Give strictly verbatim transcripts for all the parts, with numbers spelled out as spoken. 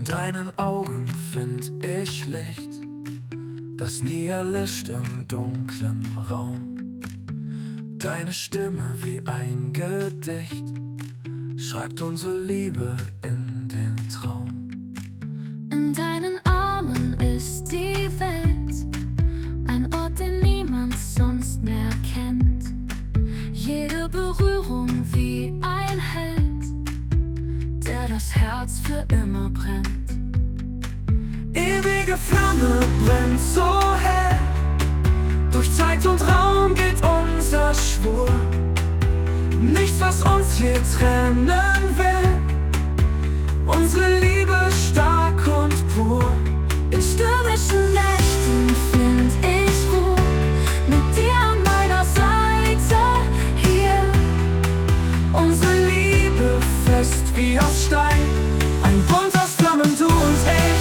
deinen Augen find ich Licht, das nie erlischt im dunklen Raum. Deine Stimme wie ein Gedicht schreibt unsere Liebe in den Traum. In deinen Armen ist die Welt, ein Ort, den niemand sonst mehr kennt. Jede Berührung wie ein Held, der das Herz für immer brennt. Ewige Flamme brennt so hell, durch Zeit und Raum geht unser Schwur. Nichts, was uns je trennen will, unsere Liebe stark und pur. In stürmischen Nächten find ich Ruhe, mit dir an meiner Seite hier. Unsere Liebe fest wie aus Stein, ein Bund aus Flammen, du und ich.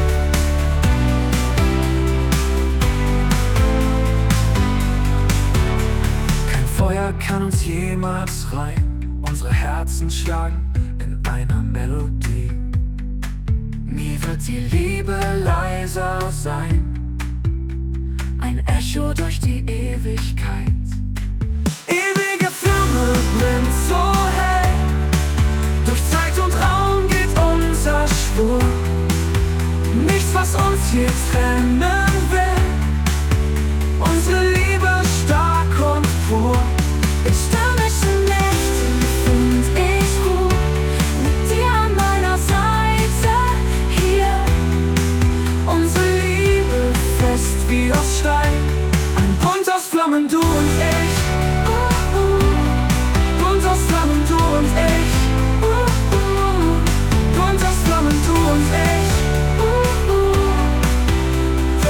Kein Feuer kann uns jemals rein, unsere Herzen schlagen in einer Melodie. Nie wird die Liebe leiser sein, ein Echo durch die Ewigkeit. Ewige Flamme brennt so hell, durch Zeit und Raum geht unser Schwur. Nichts, was uns je trennen will, unsere Liebe stark und pur. In stürmischen Nächten find ich Ruhe, mit dir an meiner Seite hier. Unsere Liebe fest wie aus Stein, ein Bund aus Flammen, du und ich. Uh, uh, Bund aus Flammen, du und ich. uh, uh, Bund aus Flammen, du und ich. uh, uh, uh,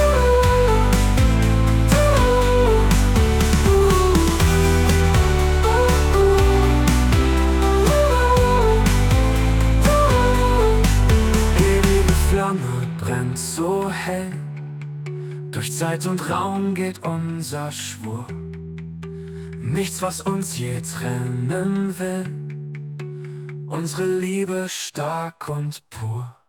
Ewige Flamme brennt so hell, durch Zeit und Raum geht unser Schwur. Nichts, was uns je trennen will, unsere Liebe stark und pur.